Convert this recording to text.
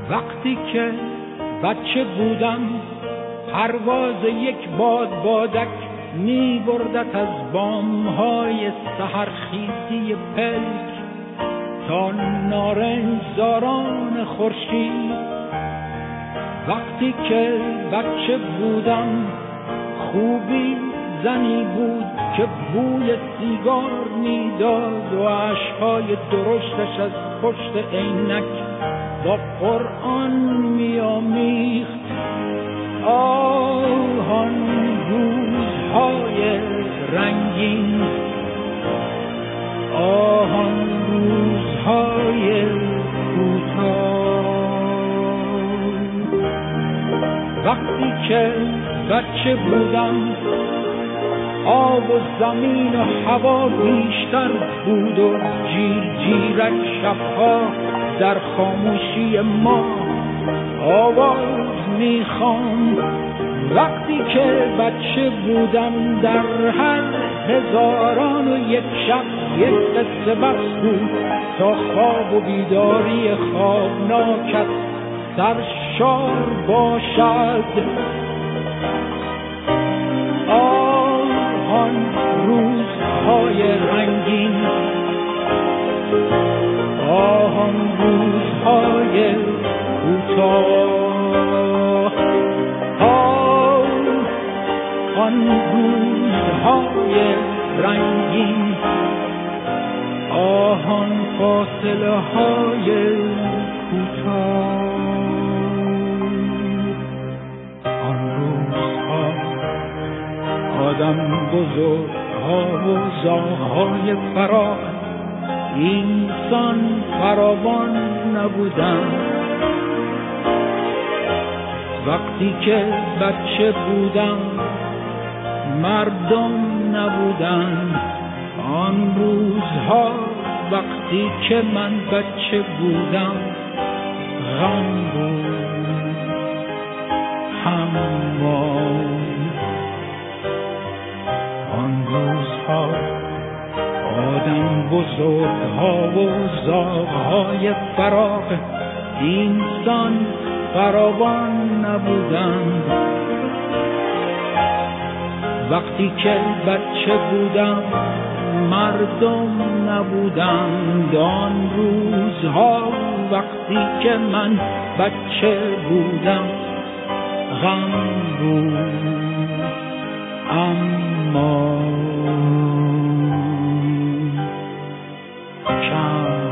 وقتی که بچه بودم پرواز یک بادک می بردت از بامهای سحرخیزی پلک تا نارنجزاران خورشید. وقتی که بچه بودم خوبی زنی بود که بوی سیگار میداد و اشک‌های درشتش از پشت عینک با قرآن می‌آمیخت. آن روزهای رنگین، آن روزهای کوتاه. وقتی که بچه بودم آب و زمین و هوا بیشتر بود و جیر جیرک شبها در خاموشی ما آواز میخواند. وقتی که بچه بودم در هر 1001 شب یک قصه بس بود تا خواب و بیداری خوابناکت سرشار باشد. آن روزهای رنگین، آن روزهای کوتاه، آن روزهای رنگین، آن فاصله های کوتاه. آن روزها آدم بزرگها و زاغ‌های فراق اینسان فراوان نبودند. وقتی که بچه بودم مردم نبودند. آن روزها وقتی که من بچه بودم غم بود، حمام. آن روزها آدم بزرگها و زاغ‌های فراق اینسان فراوان نبودند. وقتی که بچه بودم مردم نبودند. آن روزها وقتی که من بچه بودم غم بود، اما کم